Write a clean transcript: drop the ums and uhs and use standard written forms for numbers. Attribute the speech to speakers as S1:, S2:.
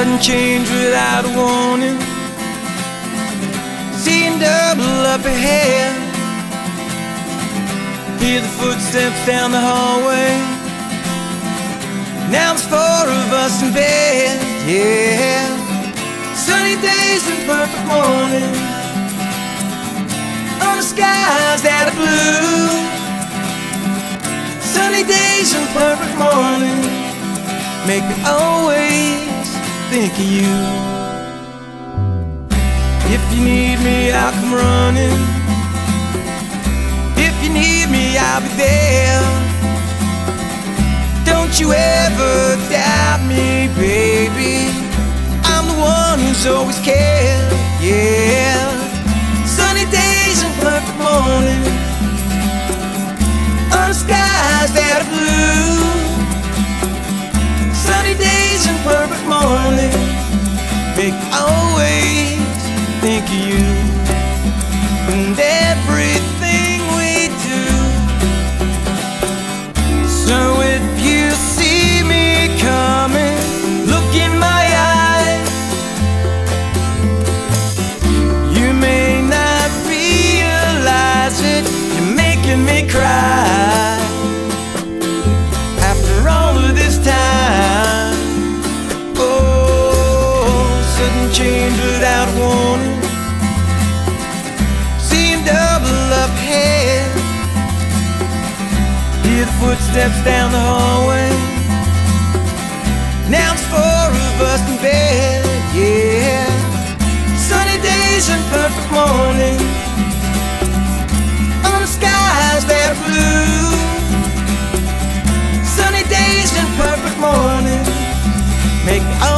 S1: Sudden change without a warning, seeing double up ahead. Hear the footsteps down the hallway. Now there's four of us in bed, yeah. Sunny days and perfect morning, on the skies that are blue. Sunny days and perfect morning make me always think of you. If you need me, I'll come running. If you need me, I'll be there. Don't you ever doubt me, baby. I'm the one who's always cared, yeah. Sunny days and perfect morning, on the skies that are blue. Sunny days and perfect morning make me always think of you. And everything we do. So if you see me coming, look in my eyes. You may not realize it, you're making me cry. After all of this time, oh, sudden change without warning, seem double up ahead. Hear the footsteps down the hallway. Now it's four of us in bed, yeah. Sunny days and perfect morning, on the skies that are blue. Sunny days and perfect morning make me